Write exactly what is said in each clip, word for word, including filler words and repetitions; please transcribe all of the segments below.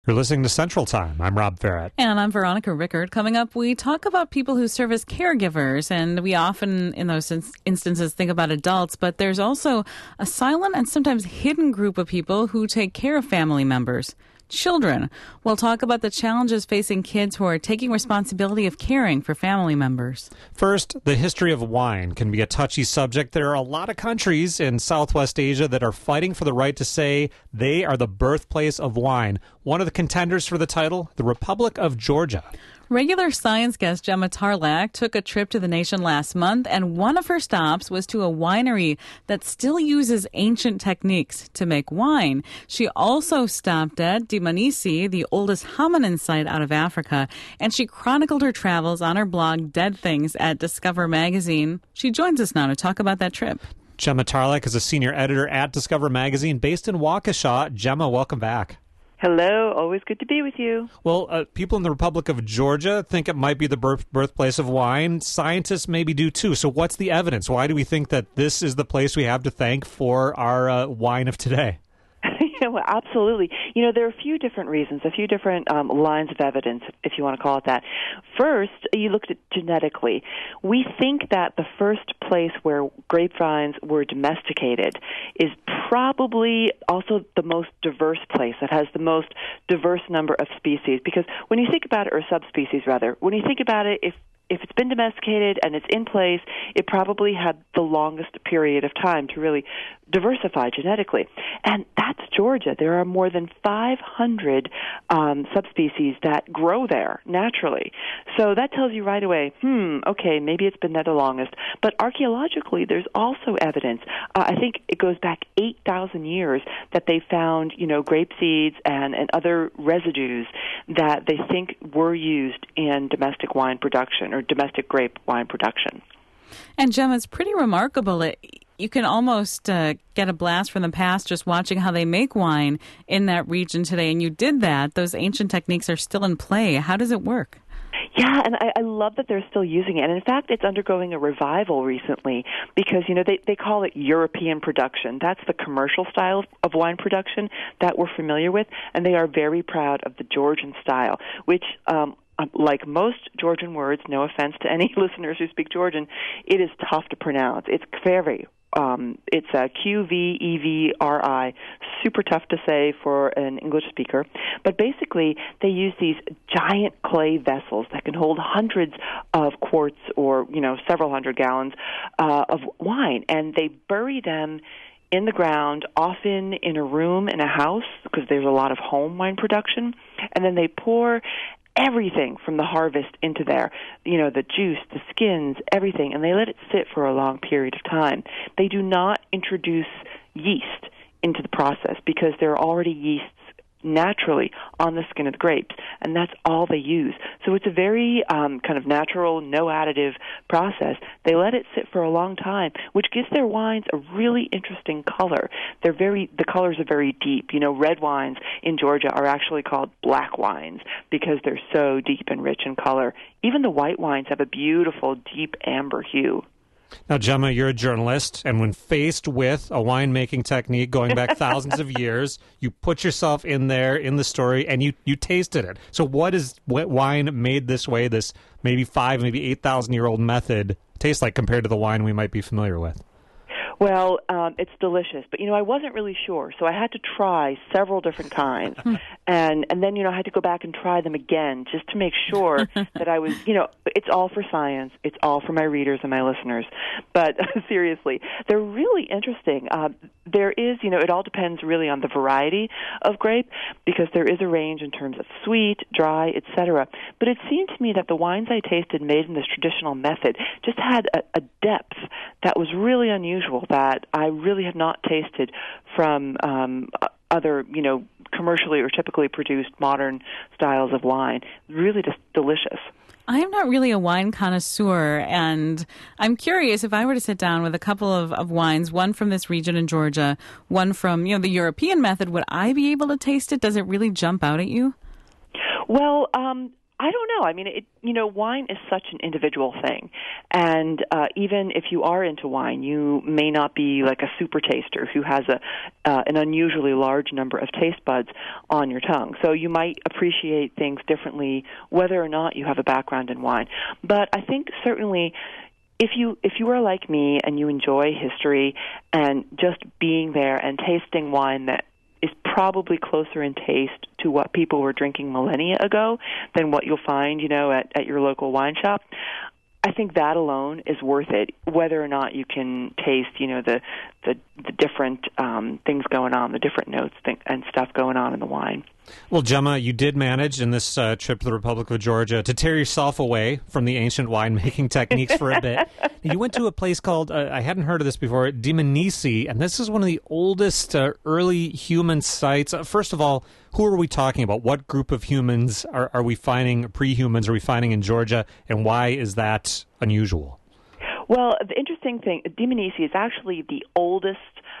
You're listening to Central Time. I'm Rob Farrett. And I'm Veronica Rickard. Coming up, we talk about people who serve as caregivers, and we often, in those instances, think about adults, but there's also a silent and sometimes hidden group of people who take care of family members. Children. We'll talk about the challenges facing kids who are taking responsibility of caring for family members. First, the history of wine can be a touchy subject. There are a lot of countries in Southwest Asia that are fighting for the right to say they are the birthplace of wine. One of the contenders for the title, the Republic of Georgia. Regular science guest Gemma Tarlak took a trip to the nation last month, and one of her stops was to a winery that still uses ancient techniques to make wine. She also stopped at Dmanisi, the oldest hominin site out of Africa, and she chronicled her travels on her blog Dead Things at Discover Magazine. She joins us now to talk about that trip. Gemma Tarlak is a senior editor at Discover Magazine based in Waukesha. Gemma, welcome back. Hello, always good to be with you. Well, uh, people in the Republic of Georgia think it might be the birth, birthplace of wine. Scientists maybe do too. So what's the evidence? Why do we think that this is the place we have to thank for our uh, wine of today? Yeah, well, absolutely. You know, there are a few different reasons, a few different um, lines of evidence, if you want to call it that. First, you looked at genetically. We think that the first place where grapevines were domesticated is probably also the most diverse place that has the most diverse number of species. Because when you think about it, or subspecies rather, when you think about it, if If it's been domesticated and it's in place, it probably had the longest period of time to really diversify genetically. And that's Georgia. There are more than five hundred um, subspecies that grow there naturally. So that tells you right away, hmm, okay, maybe it's been there the longest. But archaeologically, there's also evidence. Uh, I think it goes back eight thousand years that they found, you know, grape seeds and, and other residues that they think were used in domestic wine production or domestic grape wine production. And Gemma, it's pretty remarkable. It, you can almost uh, get a blast from the past just watching how they make wine in that region today. And you did that. Those ancient techniques are still in play. How does it work? Yeah, and I, I love that they're still using it. And in fact, it's undergoing a revival recently because, you know, they, they call it European production. That's the commercial style of wine production that we're familiar with. And they are very proud of the Georgian style, which, um, like most Georgian words, no offense to any listeners who speak Georgian, it is tough to pronounce. It's very Um, it's a Q V E V R I, super tough to say for an English speaker. But basically, they use these giant clay vessels that can hold hundreds of quarts or, you know, several hundred gallons uh, of wine, and they bury them in the ground, often in a room in a house, because there's a lot of home wine production, and then they pour everything from the harvest into there, you know, the juice, the skins, everything, and they let it sit for a long period of time. They do not introduce yeast into the process because there are already yeasts naturally on the skin of the grapes, and that's all they use. So it's a very um, kind of natural, no additive process. They let it sit for a long time, which gives their wines a really interesting color. They're very, the colors are very deep. You know, red wines in Georgia are actually called black wines because they're so deep and rich in color. Even the white wines have a beautiful, deep amber hue. Now, Gemma, you're a journalist, and when faced with a winemaking technique going back thousands of years, you put yourself in there, in the story, and you, you tasted it. So what is what wine made this way, this maybe five, maybe eight thousand year old method, taste like compared to the wine we might be familiar with? Well, um, it's delicious, but, you know, I wasn't really sure, so I had to try several different kinds, and and then, you know, I had to go back and try them again just to make sure that I was, you know, it's all for science, it's all for my readers and my listeners, but seriously, they're really interesting. Uh, there is, you know, it all depends really on the variety of grape, because there is a range in terms of sweet, dry, et cetera, but it seemed to me that the wines I tasted made in this traditional method just had a, a depth that was really unusual, that I really have not tasted from um, other, you know, commercially or typically produced modern styles of wine. Really just delicious. I am not really a wine connoisseur, and I'm curious if I were to sit down with a couple of, of wines, one from this region in Georgia, one from, you know, the European method, would I be able to taste it? Does it really jump out at you? Well, um, I don't know. I mean, it, you know, wine is such an individual thing. And uh, even if you are into wine, you may not be like a super taster who has a uh, an unusually large number of taste buds on your tongue. So you might appreciate things differently whether or not you have a background in wine. But I think certainly if you if you are like me and you enjoy history and just being there and tasting wine that is probably closer in taste to what people were drinking millennia ago than what you'll find, you know, at, at your local wine shop, I think that alone is worth it, whether or not you can taste, you know, the the, the different um, things going on, the different notes th- and stuff going on in the wine. Well, Gemma, you did manage in this uh, trip to the Republic of Georgia to tear yourself away from the ancient winemaking techniques for a bit. You went to a place called, uh, I hadn't heard of this before, Dmanisi, and this is one of the oldest uh, early human sites. Uh, first of all, who are we talking about? What group of humans are, are we finding, pre-humans are we finding in Georgia, and why is that unusual? Well, the interesting thing, Dmanisi is actually the oldest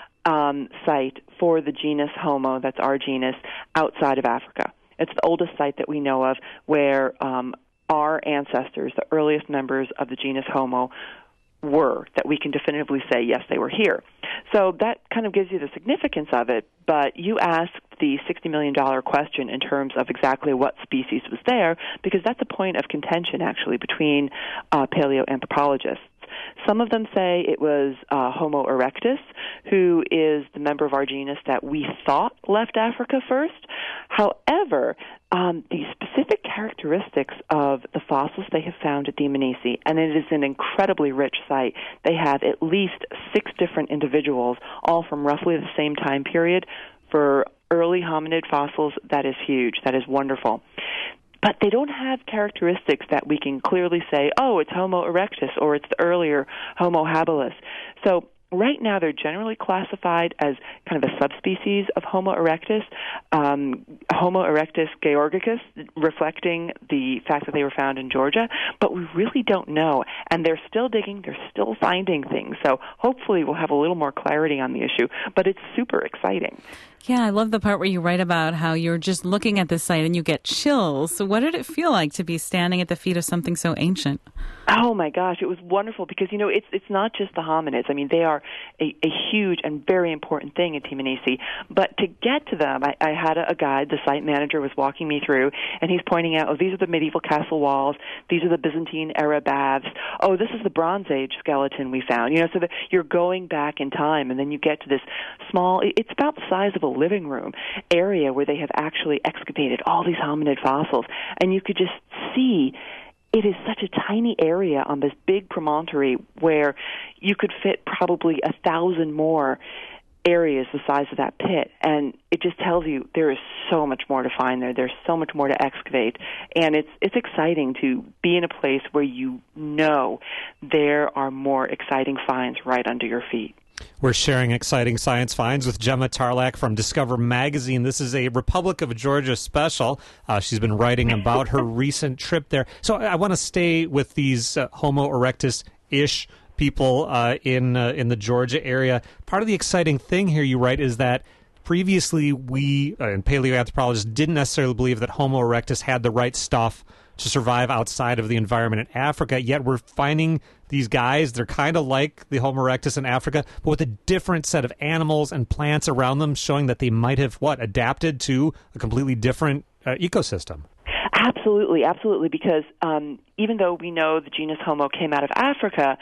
um, site for the genus Homo, that's our genus, outside of Africa. It's the oldest site that we know of where um, our ancestors, the earliest members of the genus Homo, were, that we can definitively say, yes, they were here. So that kind of gives you the significance of it, but you asked the sixty million dollars question in terms of exactly what species was there, because that's a point of contention, actually, between uh, paleoanthropologists. Some of them say it was uh, Homo erectus, who is the member of our genus that we thought left Africa first. However, um, the specific characteristics of the fossils they have found at Dmanisi, and it is an incredibly rich site, they have at least six different individuals, all from roughly the same time period. For early hominid fossils, that is huge. That is wonderful. But they don't have characteristics that we can clearly say, oh, it's Homo erectus or it's the earlier Homo habilis. So right now they're generally classified as kind of a subspecies of Homo erectus, um, Homo erectus georgicus, reflecting the fact that they were found in Georgia, but we really don't know. And they're still digging, they're still finding things. So hopefully we'll have a little more clarity on the issue, but it's super exciting. Yeah, I love the part where you write about how you're just looking at the site and you get chills. So what did it feel like to be standing at the feet of something so ancient? Oh, my gosh, it was wonderful because, you know, it's it's not just the hominids. I mean, they are a, a huge and very important thing at Dmanisi. But to get to them, I, I had a, a guide, the site manager was walking me through, and he's pointing out, oh, these are the medieval castle walls. These are the Byzantine-era baths. Oh, this is the Bronze Age skeleton we found. You know, so that you're going back in time, and then you get to this small, it's about the size of a living room area where they have actually excavated all these hominid fossils. And you could just see it is such a tiny area on this big promontory where you could fit probably a thousand more areas the size of that pit. And it just tells you there is so much more to find there. There's so much more to excavate. And it's it's exciting to be in a place where you know there are more exciting finds right under your feet. We're sharing exciting science finds with Gemma Tarlak from Discover Magazine. This is a Republic of Georgia special. Uh, she's been writing about her recent trip there. So I, I want to stay with these uh, Homo erectus-ish people uh, in uh, in the Georgia area. Part of the exciting thing here, you write, is that previously we, uh, and paleoanthropologists, didn't necessarily believe that Homo erectus had the right stuff to survive outside of the environment in Africa, yet we're finding these guys, they're kind of like the Homo erectus in Africa, but with a different set of animals and plants around them, showing that they might have, what, adapted to a completely different uh, ecosystem. Absolutely, absolutely, because um, even though we know the genus Homo came out of Africa,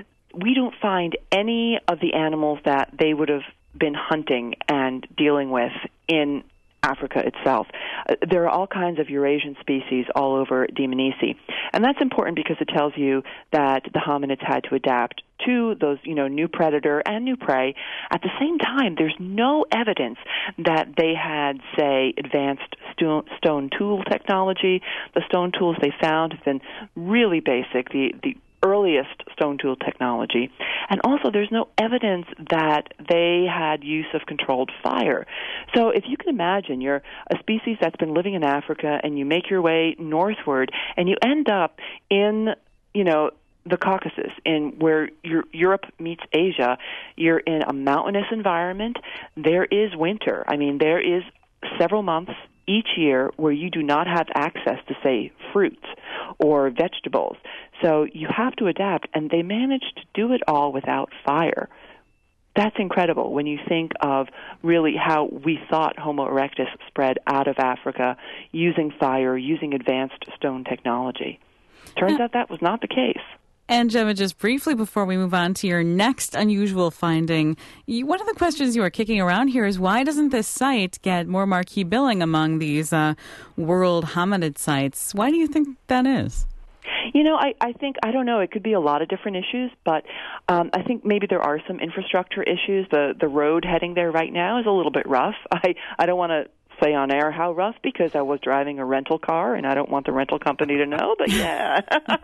we don't find any of the animals that they would have been hunting and dealing with in Africa itself. Uh, there are all kinds of Eurasian species all over Dmanisi. And that's important because it tells you that the hominids had to adapt to those, you know, new predator and new prey. At the same time, there's no evidence that they had, say, advanced sto- stone tool technology. The stone tools they found have been really basic. The, the earliest stone tool technology. And also there's no evidence that they had use of controlled fire. So if you can imagine you're a species that's been living in Africa and you make your way northward and you end up in, you know, the Caucasus, in where Europe meets Asia, you're in a mountainous environment. There is winter. I mean, there is several months each year where you do not have access to, say, fruits or vegetables. So you have to adapt, and they managed to do it all without fire. That's incredible when you think of really how we thought Homo erectus spread out of Africa using fire, using advanced stone technology. Turns out that was not the case. And Gemma, just briefly before we move on to your next unusual finding, you, one of the questions you are kicking around here is why doesn't this site get more marquee billing among these uh, world hominid sites? Why do you think that is? You know, I, I think, I don't know, it could be a lot of different issues, but um, I think maybe there are some infrastructure issues. The the road heading there right now is a little bit rough. I, I don't want to say on air how rough because I was driving a rental car and I don't want the rental company to know, but yeah.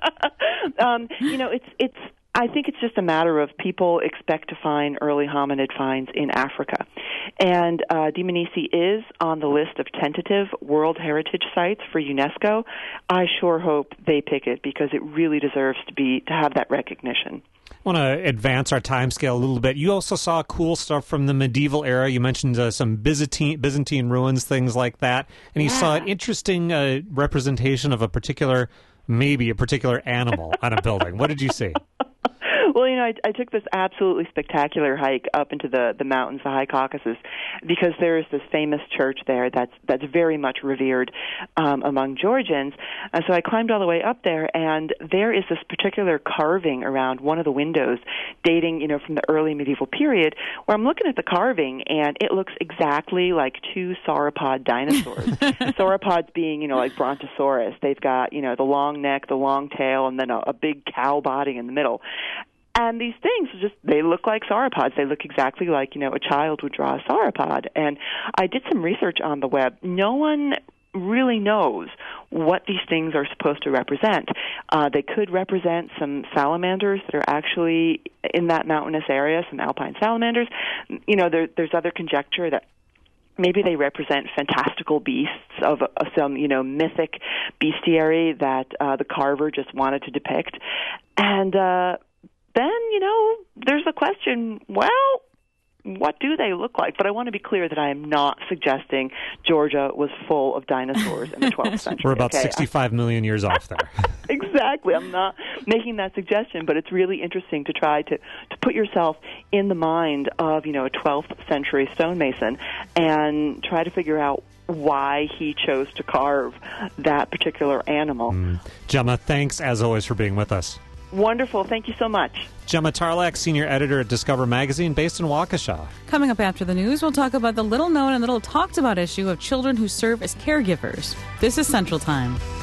um, you know, it's it's. I think it's just a matter of people expect to find early hominid finds in Africa. And uh, Dmanisi is on the list of tentative World Heritage Sites for UNESCO. I sure hope they pick it because it really deserves to be to have that recognition. I want to advance our time scale a little bit. You also saw cool stuff from the medieval era. You mentioned uh, some Byzantine, Byzantine ruins, things like that. And you yeah. saw an interesting uh, representation of a particular, maybe a particular animal on a building. What did you see? Well, you know, I, I took this absolutely spectacular hike up into the, the mountains, the High Caucasus, because there is this famous church there that's that's very much revered um, among Georgians. And so I climbed all the way up there, and there is this particular carving around one of the windows dating, you know, from the early medieval period, where I'm looking at the carving, and it looks exactly like two sauropod dinosaurs. Sauropods being, you know, like Brontosaurus. They've got, you know, the long neck, the long tail, and then a, a big cow body in the middle. And these things just, they look like sauropods. They look exactly like, you know, a child would draw a sauropod. And I did some research on the web. No one really knows what these things are supposed to represent. Uh, they could represent some salamanders that are actually in that mountainous area, some alpine salamanders. You know, there, there's other conjecture that maybe they represent fantastical beasts of, of some, you know, mythic bestiary that uh, the carver just wanted to depict. And, uh, then, you know, there's a question, well, what do they look like? But I want to be clear that I am not suggesting Georgia was full of dinosaurs in the twelfth century. We're about okay? sixty-five million years off there. Exactly. I'm not making that suggestion, but it's really interesting to try to, to put yourself in the mind of, you know, a twelfth century stonemason and try to figure out why he chose to carve that particular animal. Mm. Gemma, thanks as always for being with us. Wonderful. Thank you so much. Gemma Tarlak, senior editor at Discover Magazine, based in Waukesha. Coming up after the news, we'll talk about the little-known and little-talked-about issue of children who serve as caregivers. This is Central Time.